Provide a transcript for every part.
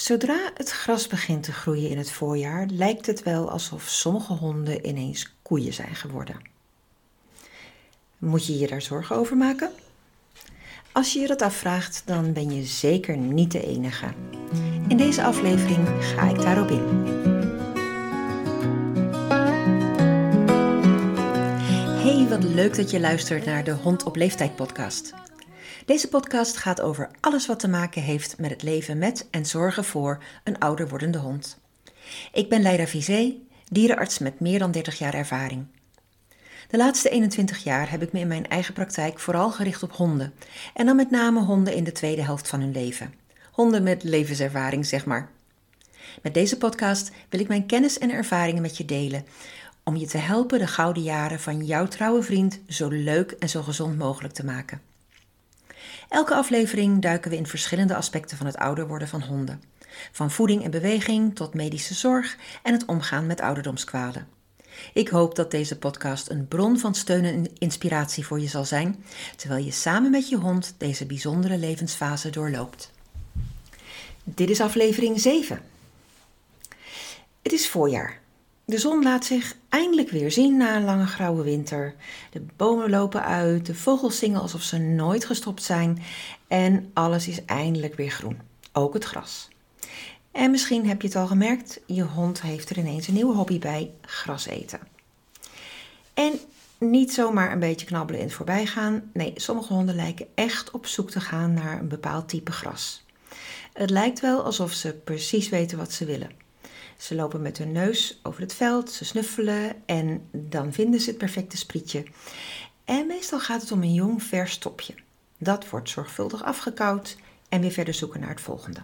Zodra het gras begint te groeien in het voorjaar, lijkt het wel alsof sommige honden ineens koeien zijn geworden. Moet je je daar zorgen over maken? Als je je dat afvraagt, dan ben je zeker niet de enige. In deze aflevering ga ik daarop in. Hey, wat leuk dat je luistert naar de Hond op Leeftijd podcast. Deze podcast gaat over alles wat te maken heeft met het leven met en zorgen voor een ouder wordende hond. Ik ben Leila Vizé, dierenarts met meer dan 30 jaar ervaring. De laatste 21 jaar heb ik me in mijn eigen praktijk vooral gericht op honden. En dan met name honden in de tweede helft van hun leven. Honden met levenservaring, zeg maar. Met deze podcast wil ik mijn kennis en ervaringen met je delen, om je te helpen de gouden jaren van jouw trouwe vriend zo leuk en zo gezond mogelijk te maken. Elke aflevering duiken we in verschillende aspecten van het ouder worden van honden. Van voeding en beweging tot medische zorg en het omgaan met ouderdomskwalen. Ik hoop dat deze podcast een bron van steun en inspiratie voor je zal zijn, terwijl je samen met je hond deze bijzondere levensfase doorloopt. Dit is aflevering 7. Het is voorjaar. De zon laat zich eindelijk weer zien na een lange grauwe winter. De bomen lopen uit, de vogels zingen alsof ze nooit gestopt zijn en alles is eindelijk weer groen, ook het gras. En misschien heb je het al gemerkt, je hond heeft er ineens een nieuwe hobby bij, gras eten. En niet zomaar een beetje knabbelen in het voorbijgaan. Nee, sommige honden lijken echt op zoek te gaan naar een bepaald type gras. Het lijkt wel alsof ze precies weten wat ze willen. Ze lopen met hun neus over het veld, ze snuffelen en dan vinden ze het perfecte sprietje. En meestal gaat het om een jong vers topje. Dat wordt zorgvuldig afgekauwd en weer verder zoeken naar het volgende.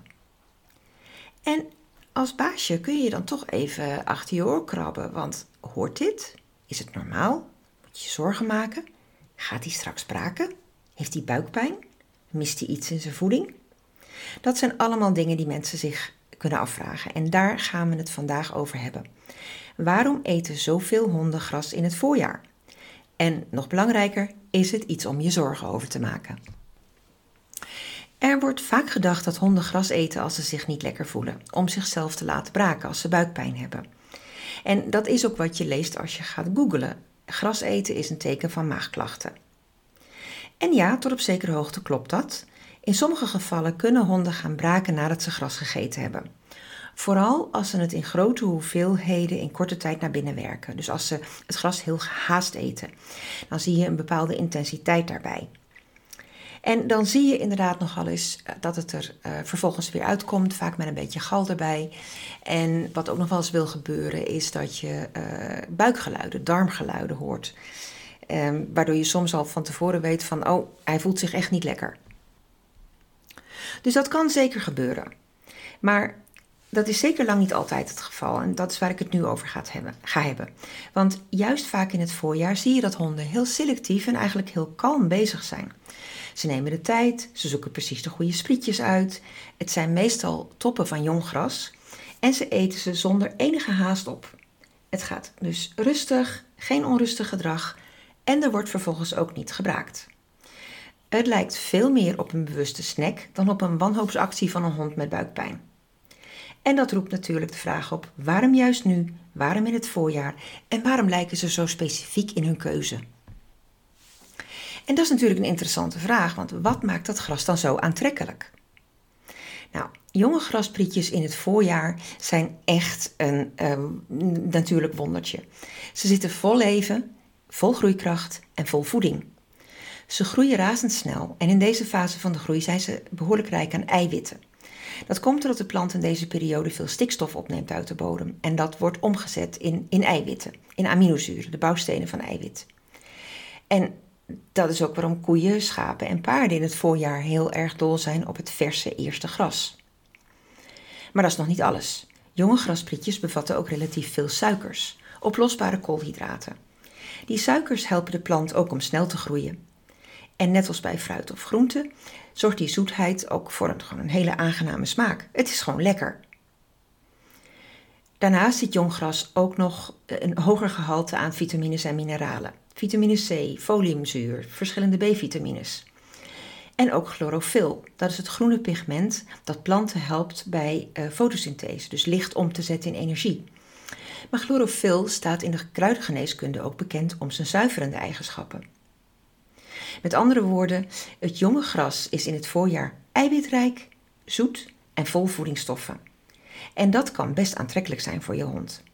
En als baasje kun je dan toch even achter je oor krabben, want hoort dit? Is het normaal? Moet je je zorgen maken? Gaat hij straks braken? Heeft hij buikpijn? Mist hij iets in zijn voeding? Dat zijn allemaal dingen die mensen zich kunnen afvragen en daar gaan we het vandaag over hebben. Waarom eten zoveel honden gras in het voorjaar? En nog belangrijker, is het iets om je zorgen over te maken? Er wordt vaak gedacht dat honden gras eten als ze zich niet lekker voelen, om zichzelf te laten braken als ze buikpijn hebben. En dat is ook wat je leest als je gaat googlen. Gras eten is een teken van maagklachten. En ja, tot op zekere hoogte klopt dat. In sommige gevallen kunnen honden gaan braken nadat ze gras gegeten hebben. Vooral als ze het in grote hoeveelheden in korte tijd naar binnen werken. Dus als ze het gras heel gehaast eten, dan zie je een bepaalde intensiteit daarbij. En dan zie je inderdaad nogal eens dat het er vervolgens weer uitkomt, vaak met een beetje gal erbij. En wat ook nog wel eens wil gebeuren is dat je buikgeluiden, darmgeluiden hoort. Waardoor je soms al van tevoren weet van, oh, hij voelt zich echt niet lekker. Dus dat kan zeker gebeuren. Maar dat is zeker lang niet altijd het geval en dat is waar ik het nu over ga hebben. Want juist vaak in het voorjaar zie je dat honden heel selectief en eigenlijk heel kalm bezig zijn. Ze nemen de tijd, ze zoeken precies de goede sprietjes uit. Het zijn meestal toppen van jong gras en ze eten ze zonder enige haast op. Het gaat dus rustig, geen onrustig gedrag en er wordt vervolgens ook niet gebraakt. Het lijkt veel meer op een bewuste snack dan op een wanhoopsactie van een hond met buikpijn. En dat roept natuurlijk de vraag op, waarom juist nu, waarom in het voorjaar en waarom lijken ze zo specifiek in hun keuze? En dat is natuurlijk een interessante vraag, want wat maakt dat gras dan zo aantrekkelijk? Nou, jonge grasprietjes in het voorjaar zijn echt een natuurlijk wondertje. Ze zitten vol leven, vol groeikracht en vol voeding. Ze groeien razendsnel en in deze fase van de groei zijn ze behoorlijk rijk aan eiwitten. Dat komt doordat de plant in deze periode veel stikstof opneemt uit de bodem. En dat wordt omgezet in eiwitten, in aminozuren, de bouwstenen van eiwit. En dat is ook waarom koeien, schapen en paarden in het voorjaar heel erg dol zijn op het verse eerste gras. Maar dat is nog niet alles. Jonge grasprietjes bevatten ook relatief veel suikers, oplosbare koolhydraten. Die suikers helpen de plant ook om snel te groeien. En net als bij fruit of groente zorgt die zoetheid ook voor een hele aangename smaak. Het is gewoon lekker. Daarnaast ziet jong gras ook nog een hoger gehalte aan vitamines en mineralen. Vitamine C, foliumzuur, verschillende B-vitamines. En ook chlorofyl, dat is het groene pigment dat planten helpt bij fotosynthese, dus licht om te zetten in energie. Maar chlorofyl staat in de kruidengeneeskunde ook bekend om zijn zuiverende eigenschappen. Met andere woorden, het jonge gras is in het voorjaar eiwitrijk, zoet en vol voedingsstoffen. En dat kan best aantrekkelijk zijn voor je hond.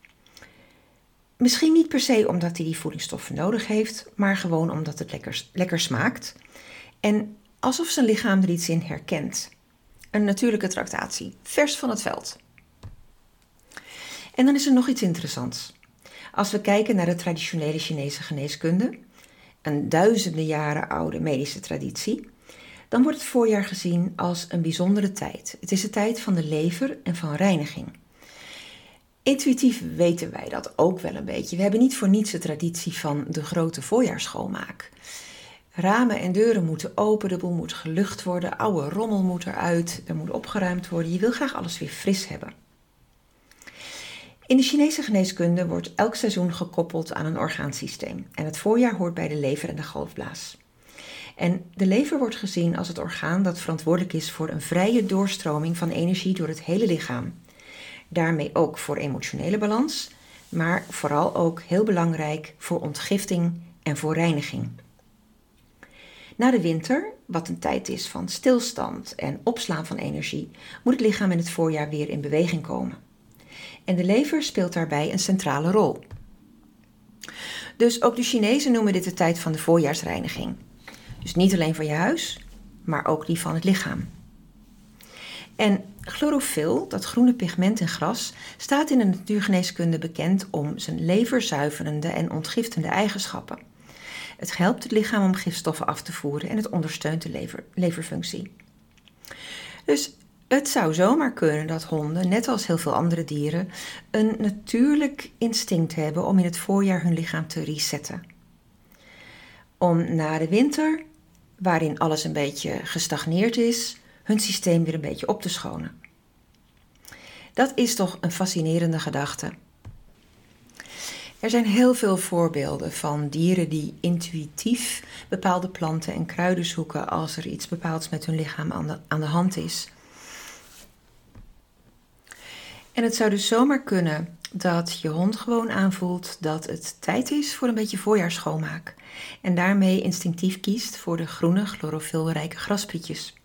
Misschien niet per se omdat hij die voedingsstoffen nodig heeft, maar gewoon omdat het lekker smaakt. En alsof zijn lichaam er iets in herkent. Een natuurlijke tractatie, vers van het veld. En dan is er nog iets interessants. Als we kijken naar de traditionele Chinese geneeskunde, een duizenden jaren oude medische traditie, dan wordt het voorjaar gezien als een bijzondere tijd. Het is de tijd van de lever en van reiniging. Intuïtief weten wij dat ook wel een beetje. We hebben niet voor niets de traditie van de grote voorjaarsschoonmaak. Ramen en deuren moeten open, de boel moet gelucht worden, oude rommel moet eruit, er moet opgeruimd worden. Je wil graag alles weer fris hebben. In de Chinese geneeskunde wordt elk seizoen gekoppeld aan een orgaansysteem. En het voorjaar hoort bij de lever en de galblaas. En de lever wordt gezien als het orgaan dat verantwoordelijk is voor een vrije doorstroming van energie door het hele lichaam. Daarmee ook voor emotionele balans, maar vooral ook heel belangrijk voor ontgifting en voor reiniging. Na de winter, wat een tijd is van stilstand en opslaan van energie, moet het lichaam in het voorjaar weer in beweging komen. En de lever speelt daarbij een centrale rol. Dus ook de Chinezen noemen dit de tijd van de voorjaarsreiniging. Dus niet alleen van je huis, maar ook die van het lichaam. En chlorofyl, dat groene pigment in gras, staat in de natuurgeneeskunde bekend om zijn leverzuiverende en ontgiftende eigenschappen. Het helpt het lichaam om gifstoffen af te voeren en het ondersteunt de leverfunctie. Dus het zou zomaar kunnen dat honden, net als heel veel andere dieren, een natuurlijk instinct hebben om in het voorjaar hun lichaam te resetten. Om na de winter, waarin alles een beetje gestagneerd is, hun systeem weer een beetje op te schonen. Dat is toch een fascinerende gedachte. Er zijn heel veel voorbeelden van dieren die intuïtief bepaalde planten en kruiden zoeken als er iets bepaalds met hun lichaam aan de hand is. En het zou dus zomaar kunnen dat je hond gewoon aanvoelt dat het tijd is voor een beetje voorjaarsschoonmaak. En daarmee instinctief kiest voor de groene, chlorofylrijke grasprietjes.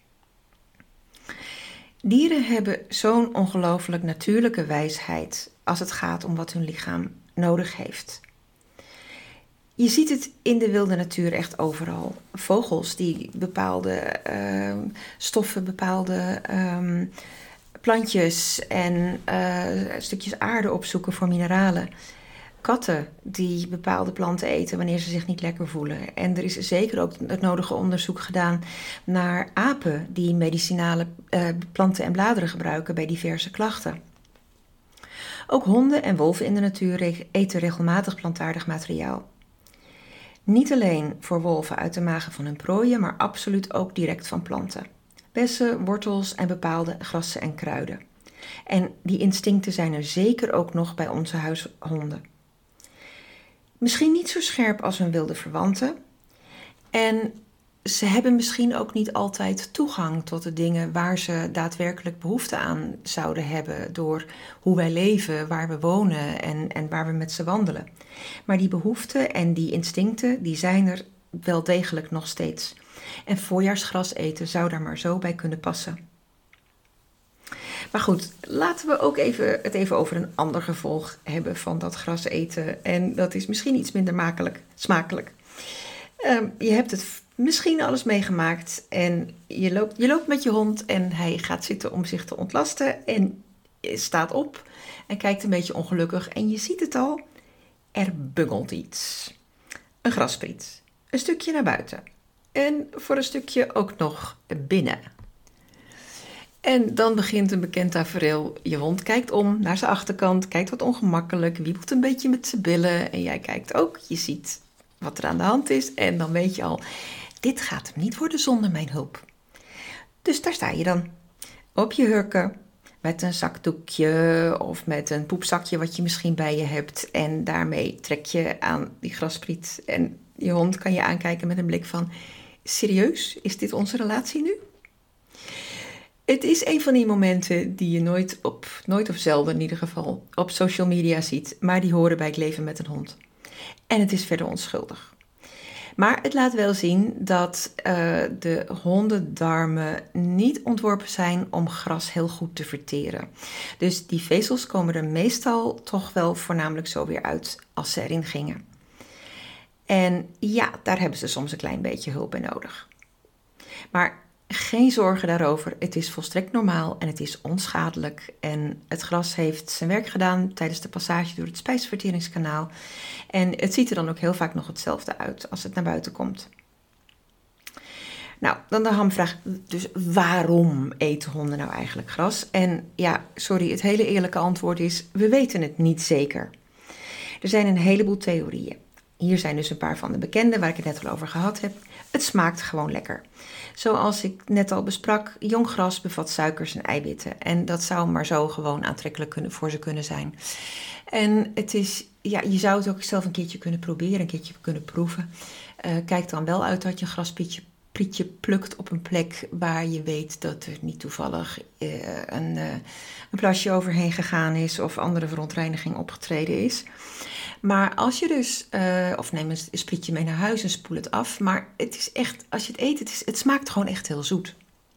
Dieren hebben zo'n ongelooflijk natuurlijke wijsheid als het gaat om wat hun lichaam nodig heeft. Je ziet het in de wilde natuur echt overal. Vogels die bepaalde stoffen, bepaalde plantjes en stukjes aarde opzoeken voor mineralen. Katten die bepaalde planten eten wanneer ze zich niet lekker voelen. En er is zeker ook het nodige onderzoek gedaan naar apen die medicinale planten en bladeren gebruiken bij diverse klachten. Ook honden en wolven in de natuur eten regelmatig plantaardig materiaal. Niet alleen voor wolven uit de magen van hun prooien, maar absoluut ook direct van planten. Bessen, wortels en bepaalde grassen en kruiden. En die instincten zijn er zeker ook nog bij onze huishonden. Misschien niet zo scherp als hun wilde verwanten. En ze hebben misschien ook niet altijd toegang tot de dingen waar ze daadwerkelijk behoefte aan zouden hebben door hoe wij leven, waar we wonen en waar we met ze wandelen. Maar die behoeften en die instincten, die zijn er wel degelijk nog steeds. En voorjaarsgras eten zou daar maar zo bij kunnen passen. Maar goed, laten we ook het even over een ander gevolg hebben van dat gras eten. En dat is misschien iets minder smakelijk. Je hebt het misschien alles meegemaakt en je loopt met je hond en hij gaat zitten om zich te ontlasten en staat op en kijkt een beetje ongelukkig en je ziet het al, er bungelt iets. Een graspriet, een stukje naar buiten en voor een stukje ook nog binnen. En dan begint een bekend tafereel. Je hond kijkt om naar zijn achterkant, kijkt wat ongemakkelijk, wiebelt een beetje met zijn billen en jij kijkt ook, je ziet wat er aan de hand is en dan weet je al, dit gaat hem niet worden zonder mijn hulp. Dus daar sta je dan, op je hurken, met een zakdoekje of met een poepzakje wat je misschien bij je hebt. En daarmee trek je aan die graspriet en je hond kan je aankijken met een blik van, Serieus, is dit onze relatie nu? Het is een van die momenten die je nooit of zelden in ieder geval, op social media ziet. Maar die horen bij het leven met een hond. En het is verder onschuldig. Maar het laat wel zien dat de hondendarmen niet ontworpen zijn om gras heel goed te verteren. Dus die vezels komen er meestal toch wel voornamelijk zo weer uit als ze erin gingen. En ja, daar hebben ze soms een klein beetje hulp bij nodig. Maar geen zorgen daarover, het is volstrekt normaal en het is onschadelijk. En het gras heeft zijn werk gedaan tijdens de passage door het spijsverteringskanaal. En het ziet er dan ook heel vaak nog hetzelfde uit als het naar buiten komt. Nou, dan de hamvraag, dus waarom eten honden nou eigenlijk gras? En ja, sorry, het hele eerlijke antwoord is, we weten het niet zeker. Er zijn een heleboel theorieën. Hier zijn dus een paar van de bekende waar ik het net al over gehad heb. Het smaakt gewoon lekker. Zoals ik net al besprak, jong gras bevat suikers en eiwitten. En dat zou maar zo gewoon aantrekkelijk voor ze kunnen zijn. En het is, ja, je zou het ook zelf een keertje kunnen proberen, een keertje kunnen proeven. Kijk dan wel uit dat je grasprietje plukt op een plek waar je weet dat er niet toevallig een plasje overheen gegaan is of andere verontreiniging opgetreden is. Maar als je dus, of neem een sprietje mee naar huis en spoel het af. Maar het is echt, als je het eet, het smaakt gewoon echt heel zoet.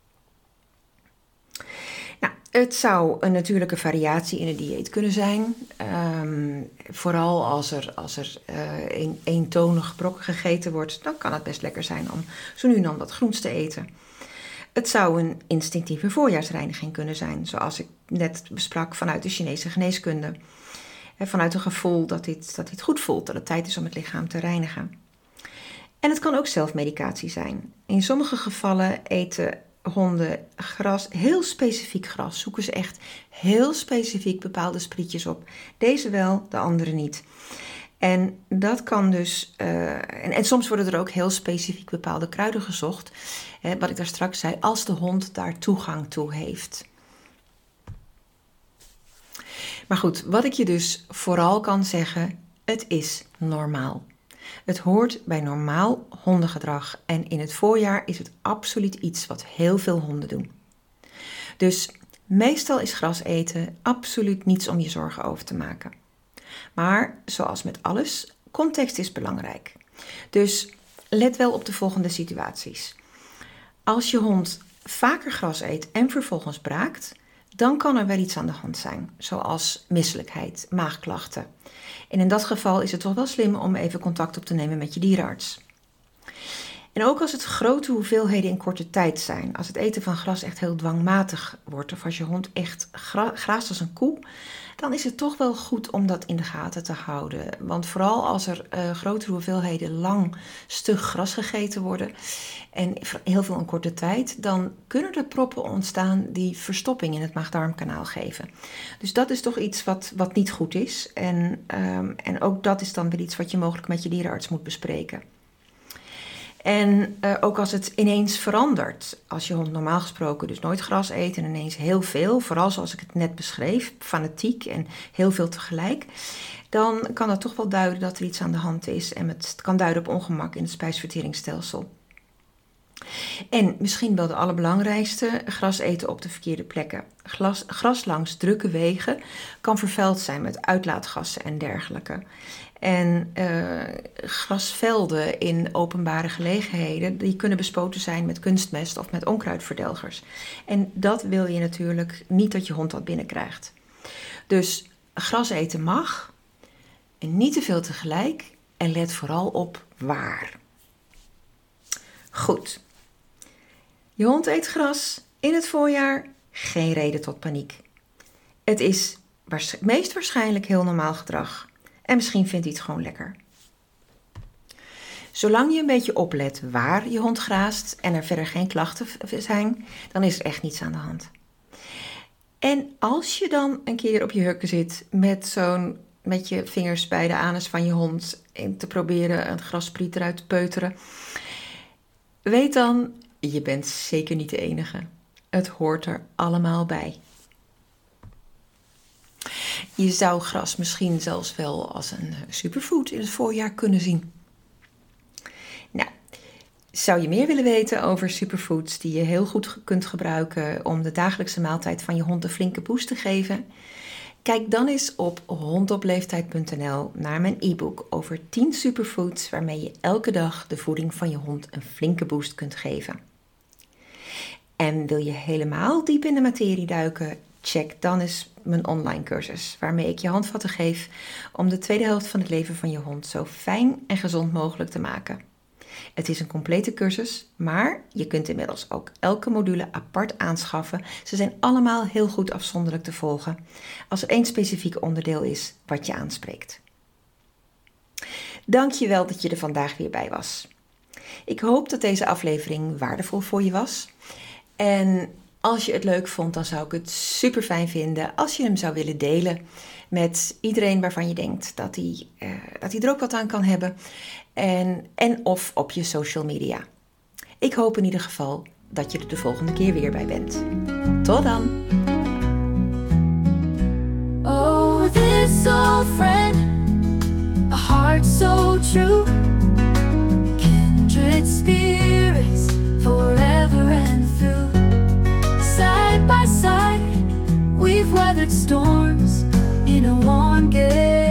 Nou, het zou een natuurlijke variatie in het dieet kunnen zijn. Vooral als er eentonig brok gegeten wordt, dan kan het best lekker zijn om zo nu en dan wat groens te eten. Het zou een instinctieve voorjaarsreiniging kunnen zijn, zoals ik net besprak vanuit de Chinese geneeskunde. Vanuit een gevoel dat dit goed voelt, dat het tijd is om het lichaam te reinigen. En het kan ook zelfmedicatie zijn. In sommige gevallen eten honden gras, heel specifiek gras. Zoeken ze echt heel specifiek bepaalde sprietjes op. Deze wel, de andere niet. En dat kan dus, en soms worden er ook heel specifiek bepaalde kruiden gezocht. Wat ik daar straks zei, als de hond daar toegang toe heeft. Maar goed, wat ik je dus vooral kan zeggen, het is normaal. Het hoort bij normaal hondengedrag en in het voorjaar is het absoluut iets wat heel veel honden doen. Dus meestal is gras eten absoluut niets om je zorgen over te maken. Maar zoals met alles, context is belangrijk. Dus let wel op de volgende situaties. Als je hond vaker gras eet en vervolgens braakt, dan kan er wel iets aan de hand zijn, zoals misselijkheid, maagklachten. En in dat geval is het toch wel slim om even contact op te nemen met je dierenarts. En ook als het grote hoeveelheden in korte tijd zijn, als het eten van gras echt heel dwangmatig wordt of als je hond echt graast als een koe, dan is het toch wel goed om dat in de gaten te houden. Want vooral als er grotere hoeveelheden lang stug gras gegeten worden en heel veel in korte tijd, dan kunnen er proppen ontstaan die verstopping in het maag-darmkanaal geven. Dus dat is toch iets wat niet goed is. En ook dat is dan weer iets wat je mogelijk met je dierenarts moet bespreken. En ook als het ineens verandert, als je hond normaal gesproken dus nooit gras eet en ineens heel veel, vooral zoals ik het net beschreef, fanatiek en heel veel tegelijk, dan kan dat toch wel duiden dat er iets aan de hand is en het kan duiden op ongemak in het spijsverteringsstelsel. En misschien wel de allerbelangrijkste, gras eten op de verkeerde plekken. Gras langs drukke wegen kan vervuild zijn met uitlaatgassen en dergelijke. En grasvelden in openbare gelegenheden, die kunnen bespoten zijn met kunstmest of met onkruidverdelgers. En dat wil je natuurlijk niet dat je hond dat binnenkrijgt. Dus gras eten mag, en niet te veel tegelijk, en let vooral op waar. Goed. Je hond eet gras in het voorjaar, geen reden tot paniek. Het is meest waarschijnlijk heel normaal gedrag. En misschien vindt hij het gewoon lekker. Zolang je een beetje oplet waar je hond graast en er verder geen klachten zijn, dan is er echt niets aan de hand. En als je dan een keer op je hurken zit met je vingers bij de anus van je hond en te proberen een grasspriet eruit te peuteren, weet dan, je bent zeker niet de enige. Het hoort er allemaal bij. Je zou gras misschien zelfs wel als een superfood in het voorjaar kunnen zien. Nou, Zou je meer willen weten over superfoods die je heel goed kunt gebruiken om de dagelijkse maaltijd van je hond een flinke boost te geven? Kijk dan eens op hondopleeftijd.nl naar mijn e-book over 10 superfoods waarmee je elke dag de voeding van je hond een flinke boost kunt geven. En wil je helemaal diep in de materie duiken? Check dan eens mijn online cursus, waarmee ik je handvatten geef om de tweede helft van het leven van je hond zo fijn en gezond mogelijk te maken. Het is een complete cursus, maar je kunt inmiddels ook elke module apart aanschaffen. Ze zijn allemaal heel goed afzonderlijk te volgen, als er één specifiek onderdeel is wat je aanspreekt. Dank je wel dat je er vandaag weer bij was. Ik hoop dat deze aflevering waardevol voor je was. En als je het leuk vond, dan zou ik het super fijn vinden als je hem zou willen delen met iedereen waarvan je denkt dat hij er ook wat aan kan hebben. En of op je social media. Ik hoop in ieder geval dat je er de volgende keer weer bij bent. Tot dan! Oh, this old friend, a heart so true, kindred spirits forever and through. Side by side, we've weathered storms in a warm gale.